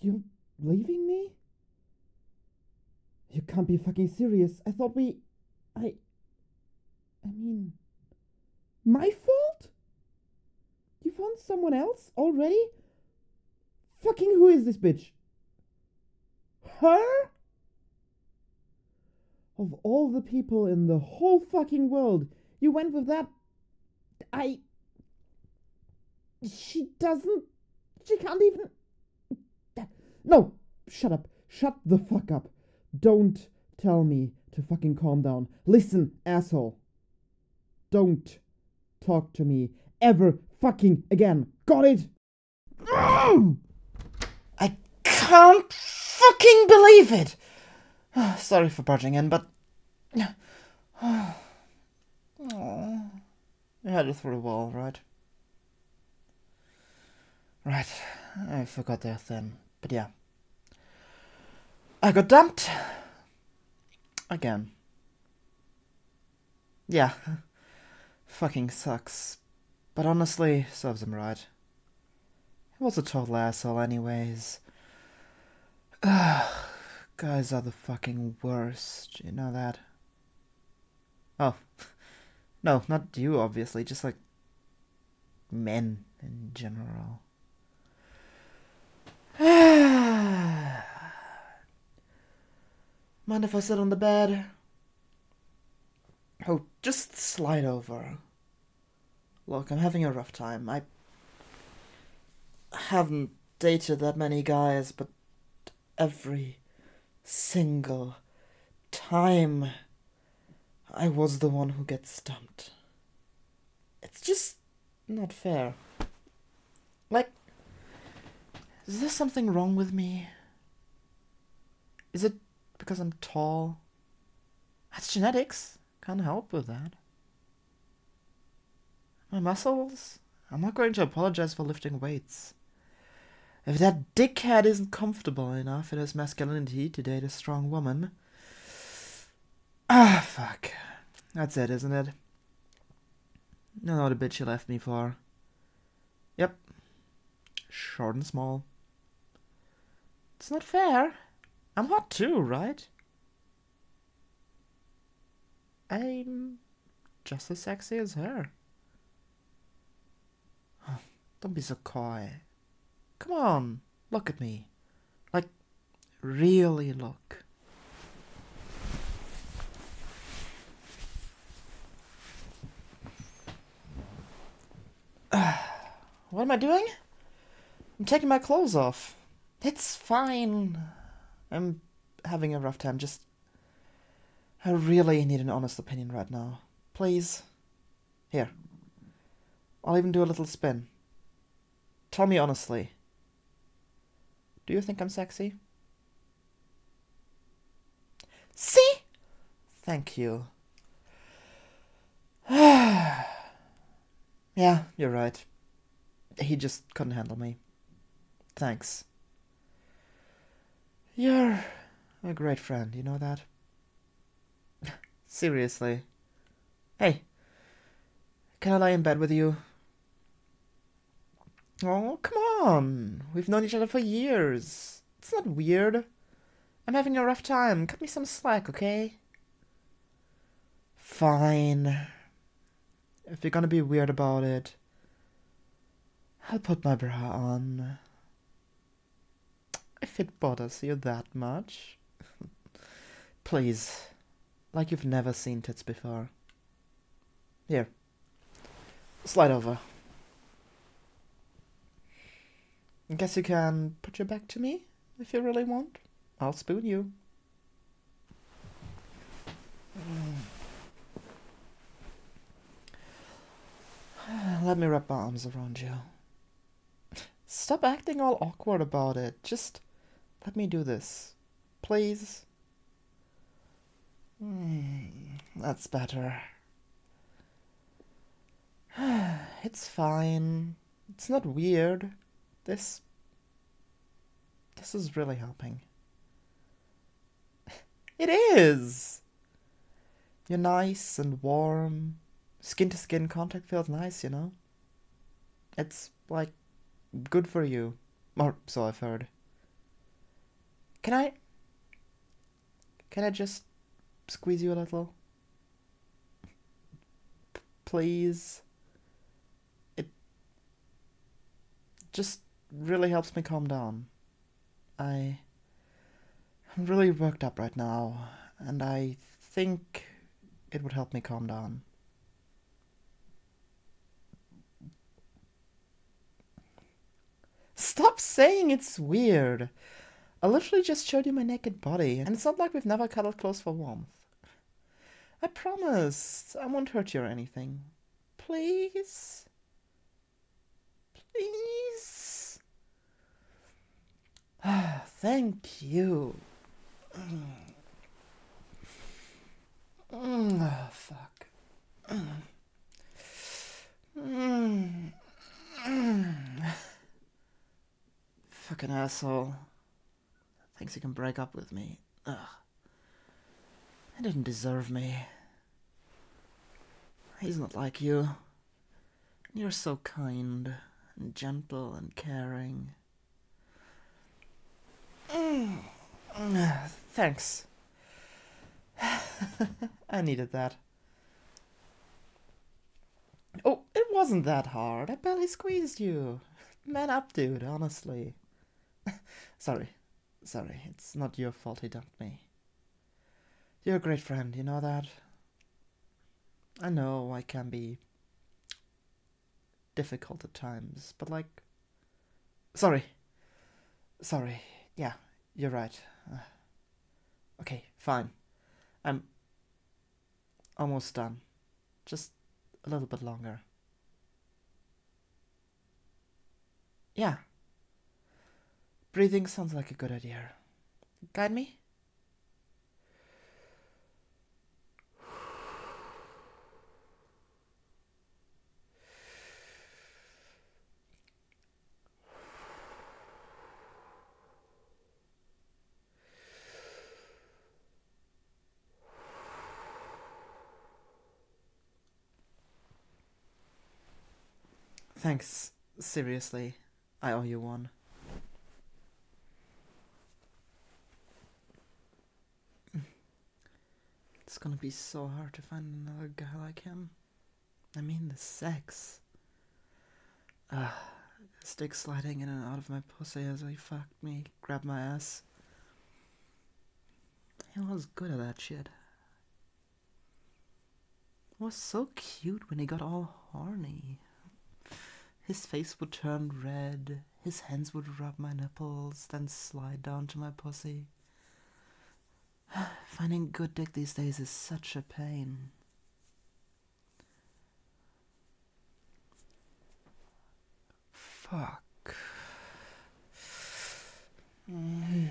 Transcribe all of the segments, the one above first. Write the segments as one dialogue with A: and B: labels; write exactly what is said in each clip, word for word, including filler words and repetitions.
A: You're leaving me? You can't be fucking serious. I thought we... I... I mean... My fault? You found someone else already? Fucking who is this bitch? Her? Of all the people in the whole fucking world, you went with that... I... She doesn't... She can't even... No! Shut up. Shut the fuck up. Don't tell me to fucking calm down. Listen, asshole. Don't talk to me ever fucking again. Got it? I can't fucking believe it. Sorry for barging in, but... Oh, I had it through the wall, right? Right. I forgot that then. But yeah. I got dumped. Again. Yeah. Fucking sucks. But honestly, serves him right. He was a total asshole anyways. Ugh. Guys are the fucking worst. You know that? Oh. No, not you, obviously. Just like... men in general. Mind if I sit on the bed? Oh, just slide over. Look, I'm having a rough time. I haven't dated that many guys, but every single time I was the one who gets stumped. It's just not fair. Like, is there something wrong with me? Is it because I'm tall? That's genetics. Can't help with that. My muscles? I'm not going to apologize for lifting weights. If that dickhead isn't comfortable enough in his masculinity to date a strong woman... Ah, fuck. That's it, isn't it? I know the bitch you left me for. Yep. Short and small. It's not fair. I'm hot too, right? I'm just as sexy as her. Don't be so coy. Come on, look at me. Like, really look. What am I doing? I'm taking my clothes off. It's fine. I'm having a rough time. Just... I really need an honest opinion right now. Please. Here. I'll even do a little spin. Tell me honestly. Do you think I'm sexy? See? Thank you. Yeah, you're right. He just couldn't handle me. Thanks. You're a great friend, you know that? Seriously. Hey, can I lie in bed with you? Oh, come on. We've known each other for years. It's not weird. I'm having a rough time. Cut me some slack, okay? Fine. If you're gonna be weird about it, I'll put my bra on. If it bothers you that much. Please. Like you've never seen tits before. Here. Slide over. I guess you can put your back to me, if you really want. I'll spoon you. Let me wrap my arms around you. Stop acting all awkward about it. Just let me do this. Please. Mm, that's better. It's fine. It's not weird. This... This is really helping. It is! You're nice and warm. Skin-to-skin contact feels nice, you know? It's, like, good for you. Or so I've heard. Can I... Can I just squeeze you a little? P- please? It just really helps me calm down. I... I'm really worked up right now, and I think it would help me calm down. Stop saying it's weird! I literally just showed you my naked body, and it's not like we've never cuddled close for warmth. I promise, I won't hurt you or anything. Please? Please? Thank you. Oh, fuck. Fucking asshole. Thinks he can break up with me. Ugh. He didn't deserve me. He's not like you. You're so kind and gentle and caring. Thanks. I needed that. Oh, it wasn't that hard. I barely squeezed you. Man up, dude, honestly. Sorry. Sorry, it's not your fault he dumped me. You're a great friend, you know that? I know I can be difficult at times, but like... Sorry. Sorry. Yeah, you're right. Uh, okay, fine. I'm almost done. Just a little bit longer. Yeah. Breathing sounds like a good idea. Guide me? Thanks. Seriously, I owe you one. It's gonna be so hard to find another guy like him. I mean, the sex. Ah, uh, stick sliding in and out of my pussy as he fucked me, grabbed my ass. He was good at that shit. He was so cute when he got all horny. His face would turn red, his hands would rub my nipples, then slide down to my pussy. Finding good dick these days is such a pain. Fuck. Hmm?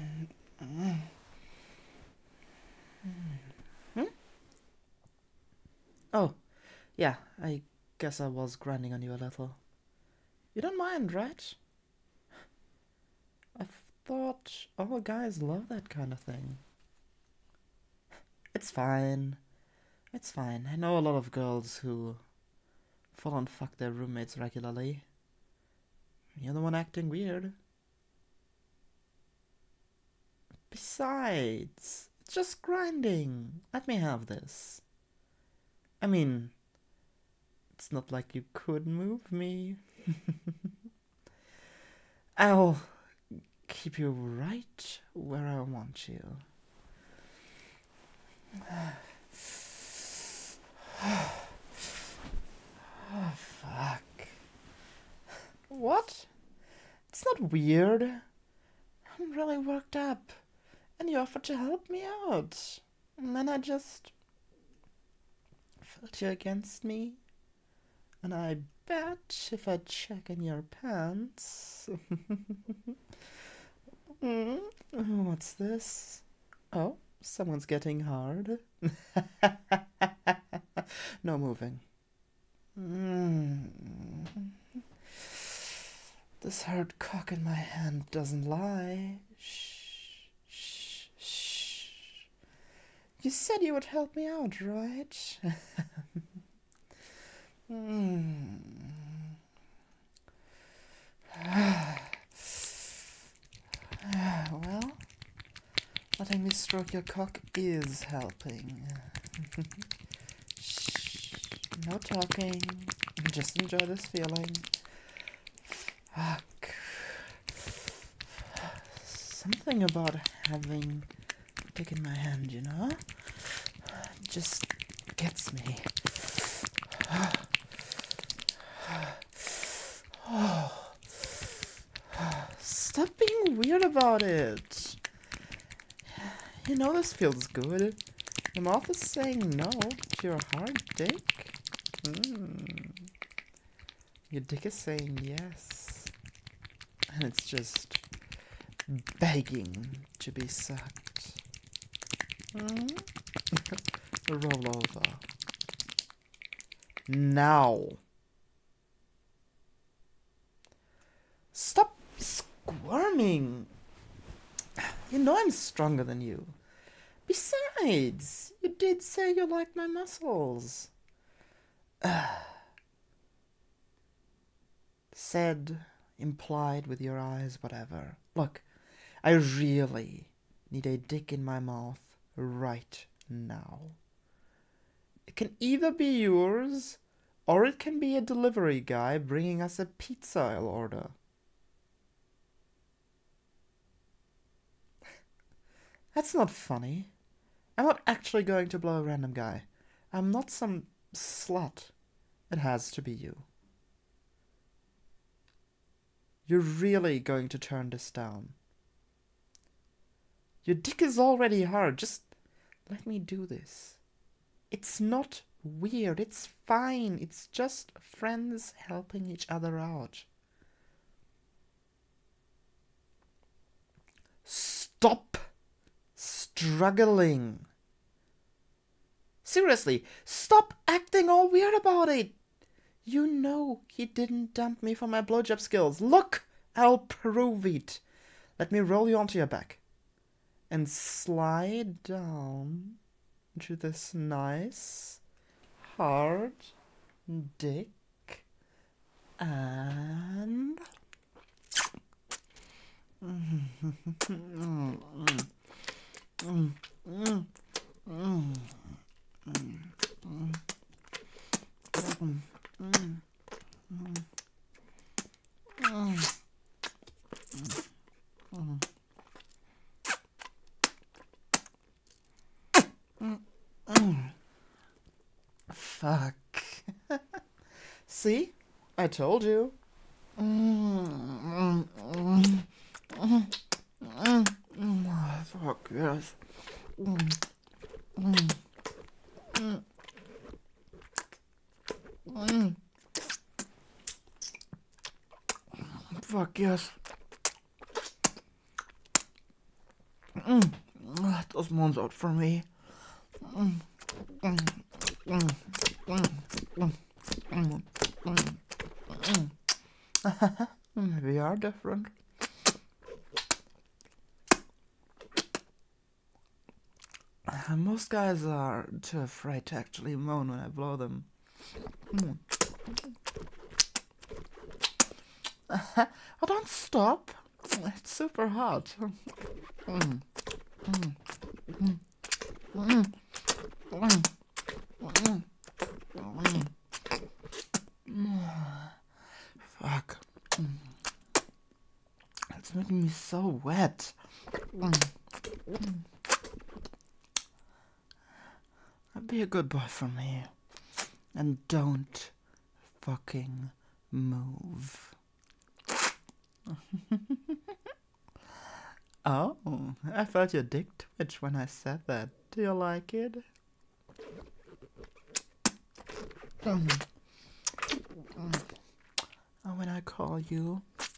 A: Oh, yeah, I guess I was grinding on you a little. You don't mind, right? I thought all guys love that kind of thing. It's fine. It's fine. I know a lot of girls who full on fuck their roommates regularly. You're the one acting weird. Besides, it's just grinding. Let me have this. I mean, it's not like you could move me. I'll keep you right where I want you. Oh, fuck. What? It's not weird. I'm really worked up. And you offered to help me out. And then I just felt you against me. And I bet if I check in your pants... mm, what's this? Oh, someone's getting hard. No moving. Mm. This hard cock in my hand doesn't lie. Shh, shh, shh. You said you would help me out, right? mm. Well, letting me stroke your cock is helping. Shh, no talking. Just enjoy this feeling. Fuck. Something about having a dick in my hand, you know? Just gets me. Stop being weird about it. You know this feels good. Your mouth is saying no to your hard dick. Mm. Your dick is saying yes. And it's just begging to be sucked. Mm? Roll over. Now. Stop squirming. You know I'm stronger than you. Besides, you did say you liked my muscles. Said, implied with your eyes, whatever. Look, I really need a dick in my mouth right now. It can either be yours, or it can be a delivery guy bringing us a pizza I'll order. That's not funny. I'm not actually going to blow a random guy. I'm not some slut. It has to be you. You're really going to turn this down. Your dick is already hard. Just let me do this. It's not weird. It's fine. It's just friends helping each other out. Stop struggling. Seriously, stop acting all weird about it. You know he didn't dump me for my blowjob skills. Look, I'll prove it. Let me roll you onto your back and slide down into this nice, hard dick and... Fuck. See? I told you. Fuck, yes. Fuck, yes. Those ones out for me. Maybe are different. Most guys are too afraid to actually moan when I blow them. Mm. Oh, don't stop. It's super hot. Mm. Mm. Mm. Mm. Mm. Mm. Mm. Mm. Fuck. Mm. It's making me so wet. Mm. Mm. Be a good boy for me. And don't fucking move. Oh, I felt your dick twitch when I said that. Do you like it? Mm. Mm. And when I call you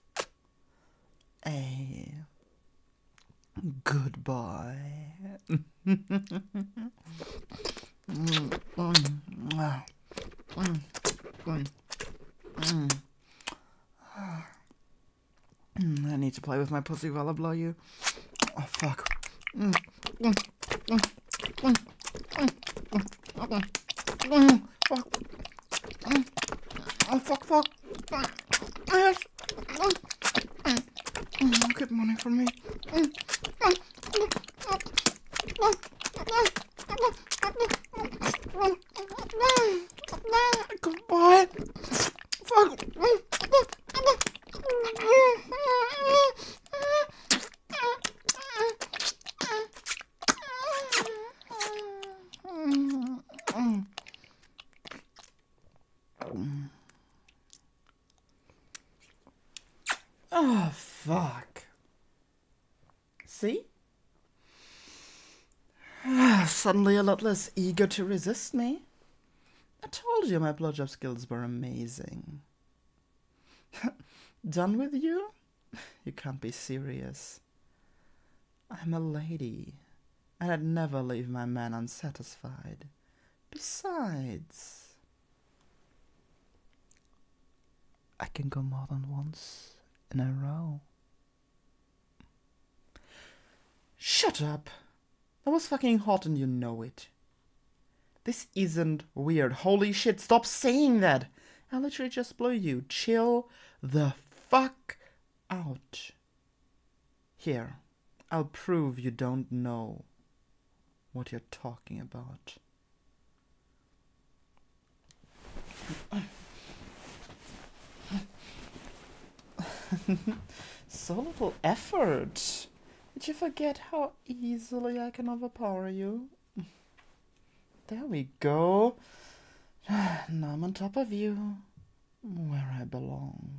A: a good boy. Mm, mm, mm, mm, mm, mm. I need to play with my pussy while I blow you. Oh, fuck. Mm, mm, mm, mm, mm, mm, mm, fuck. Mm, oh, fuck, fuck. Mm, yes. Mm, mm, mm, get money from me. Mm, mm, mm, mm. See? Suddenly a lot less eager to resist me. I told you my blowjob skills were amazing. Done with you? You can't be serious. I'm a lady, and I'd never leave my man unsatisfied. Besides, I can go more than once in a row. Shut up! That was fucking hot and you know it. This isn't weird. Holy shit, stop saying that! I literally just blew you. Chill the fuck out. Here, I'll prove you don't know what you're talking about. So little effort. Did you forget how easily I can overpower you? There we go. Now I'm on top of you, where I belong.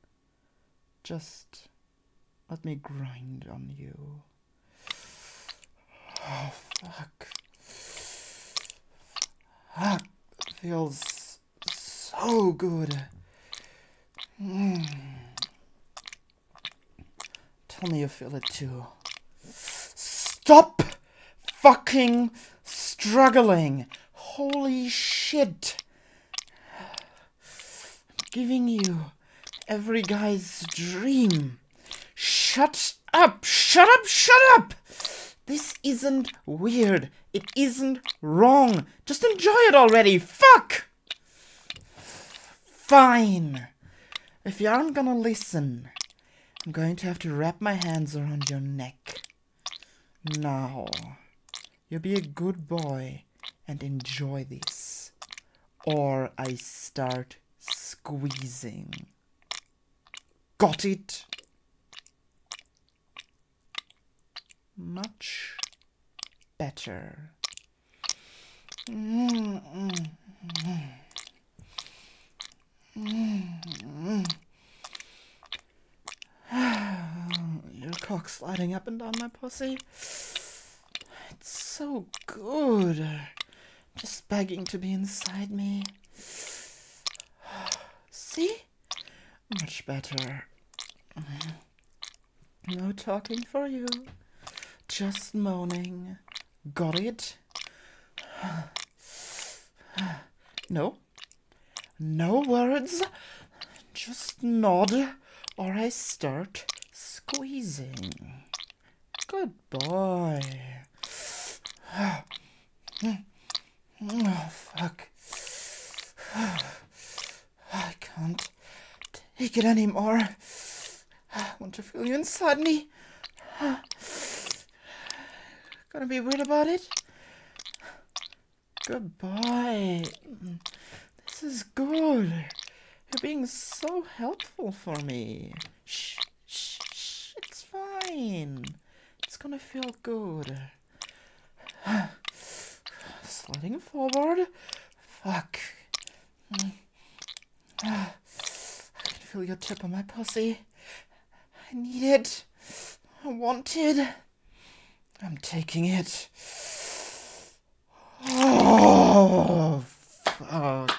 A: Just let me grind on you. Oh, fuck. Fuck. It feels so good. Mm. Tell me you feel it too. Stop fucking struggling. Holy shit. I'm giving you every guy's dream. Shut up. Shut up. Shut up. This isn't weird. It isn't wrong. Just enjoy it already. Fuck. Fine. If you aren't gonna listen, I'm going to have to wrap my hands around your neck. Now, you be a good boy and enjoy this, or I start squeezing. Got it? Much better. Mm-mm. Mm-mm. Your cock sliding up and down my pussy. It's so good. Just begging to be inside me. See? Much better. No talking for you. Just moaning. Got it? No. No words. Just nod, or I start squeezing. Good boy. Oh, fuck. I can't take it anymore. I want to feel you inside me. Gonna be weird about it? Good boy. This is good. You're being so helpful for me. Shh, shh, shh. It's fine. It's gonna feel good. Sliding forward. Fuck. I can feel your tip on my pussy. I need it. I want it. I'm taking it. Oh, fuck.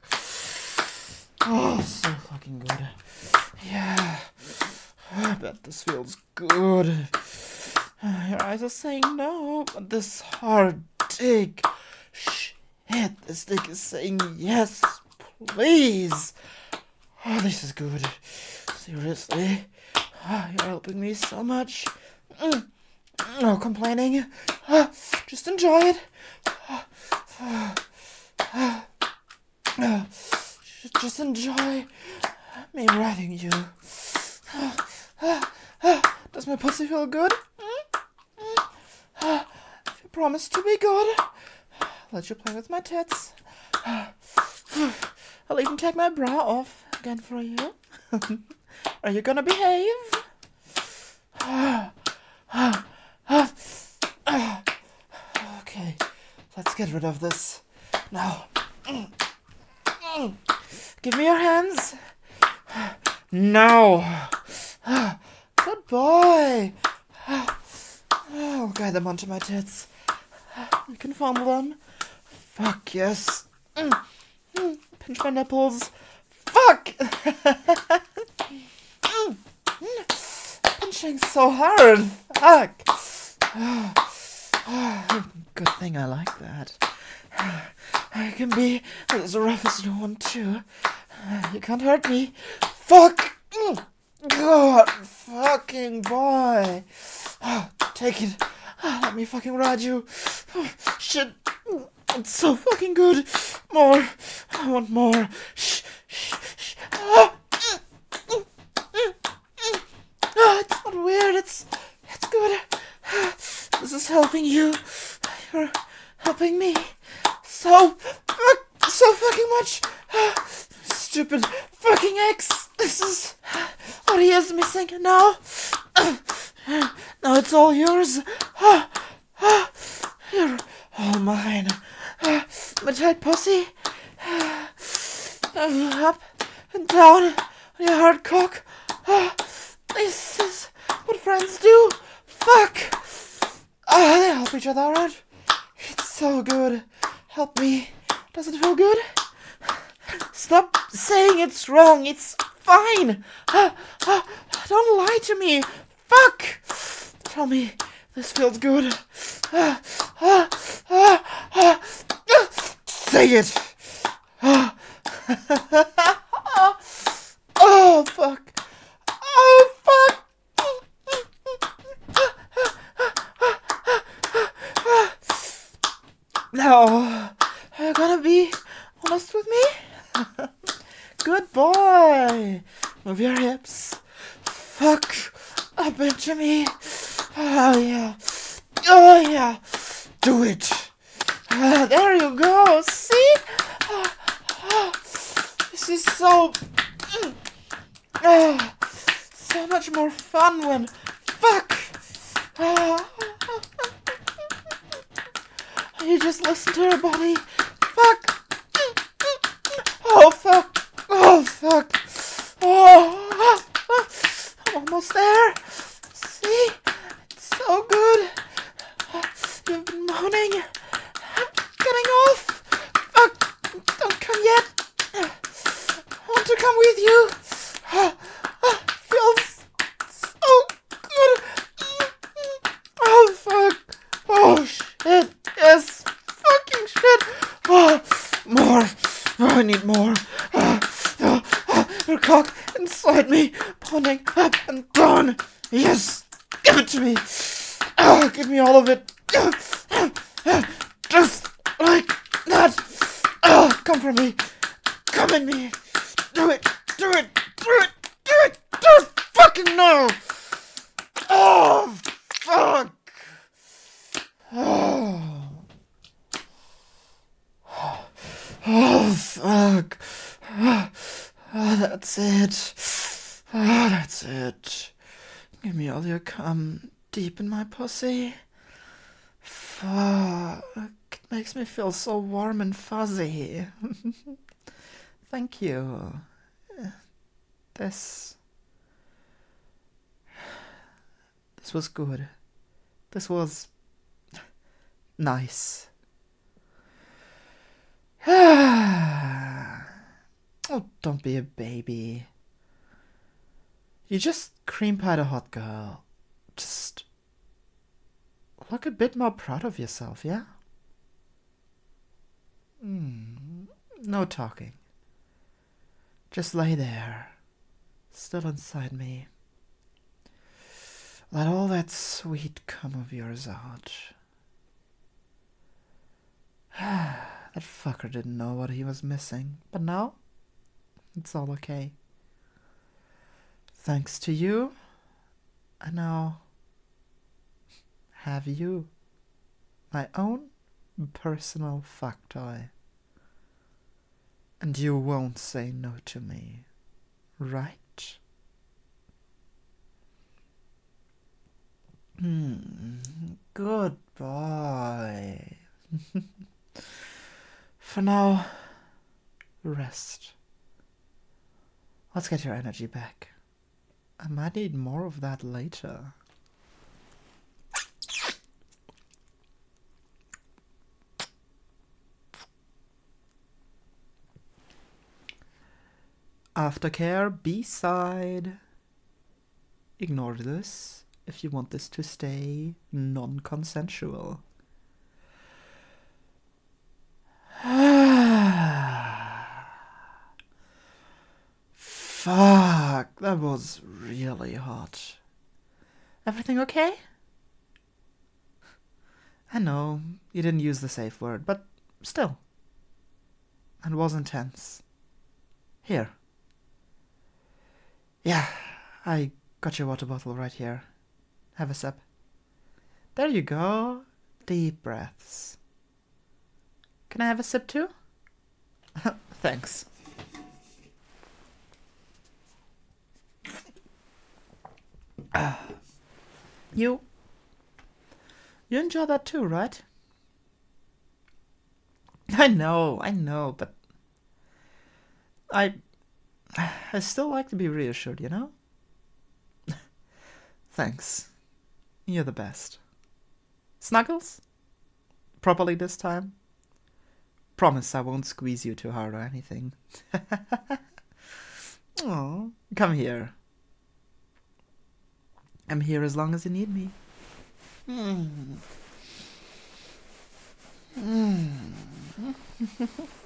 A: Oh, so fucking good. Yeah. I bet this feels good. Your eyes are saying no, but this hard dick. Shit, this dick is saying yes, please. Oh, this is good. Seriously. Oh, you're helping me so much. Mm. No complaining. Uh, just enjoy it. Uh, uh, uh, just enjoy me riding you. Uh, uh, uh, does my pussy feel good? Mm? Mm? Uh, if you promise to be good, I'll let you play with my tits. Uh, I'll even take my bra off again for you. Are you gonna behave? Uh, uh, uh, uh, okay, let's get rid of this. Now, mm, mm, give me your hands. No. Good boy. guide them onto my tits. You can fondle them. Fuck, yes. Mm. Mm. Pinch my nipples. Fuck! mm. Mm. Pinching so hard. Fuck. Good thing I like that. I can be as rough as no one, too. You can't hurt me. Fuck! God, fucking boy. Take it. Let me fucking ride you. Shit. It's so fucking good. More. I want more. Shh, shh, shh. Ah, it's not weird. It's, it's good. This is helping you. You're helping me. So, so fucking much. Stupid fucking ex. This is what he is missing now. Now it's all yours. You're all mine. My tight pussy. Up and down on your hard cock. This is what friends do. Fuck. Uh, they help each other out. It's so good. Help me. Does it feel good? Stop saying it's wrong. It's fine. Uh, uh, don't lie to me. Fuck. Tell me this feels good. Uh, uh, uh, uh, uh, say it. Uh, oh, fuck. Oh, fuck. Now, are you gonna be honest with me? Good boy. Move your hips. Fuck up into me. Oh, yeah. Oh, yeah. Do it. Uh, there you go. See? Uh, uh, this is so... Uh, so much more fun when... Fuck. Uh, you just listen to your body. Fuck. Oh, fuck. Oh, fuck. Oh, I'm almost there. See? It's so good. You've been moaning. I'm getting off. Fuck. Don't come yet. I want to come with you. Feels so good. Oh, fuck. Oh, shit. Yes. Fucking shit. Oh, more. Oh, I need more. Oh, oh, oh, your cock inside me, pounding up and down. Yes. Give it to me. Oh, give me all of it. Just like that. Oh, come for me. Come in me. Do it. Do it. Do it. Do it. Do it. Fucking no. Oh, fuck. Oh. Oh, fuck. Oh, that's it. Oh, that's it. Give me all your cum deep in my pussy. Fuck. It makes me feel so warm and fuzzy. Thank you. This... This was good. This was... nice. Oh, don't be a baby. You just cream pied a hot girl. Just look a bit more proud of yourself, yeah? Mm, no talking. Just lay there, still inside me. Let all that sweet cum of yours out. That fucker didn't know what he was missing, but now it's all okay. Thanks to you, I now have you, my own personal fuck toy. And you won't say no to me, right? Hmm, good boy. For now, rest. Let's get your energy back. I might need more of that later. Aftercare B-side. Ignore this if you want this to stay non-consensual. Fuck, that was really hot. Everything okay? I know, you didn't use the safe word, but still. It was intense. Here. Yeah, I got your water bottle right here. Have a sip. There you go. Deep breaths. Can I have a sip too? Thanks. You... You enjoy that too, right? I know, I know, but... I... I still like to be reassured, you know? Thanks. You're the best. Snuggles? Properly this time? Promise I won't squeeze you too hard or anything. Oh, come here. I'm here as long as you need me. Mm. Mm.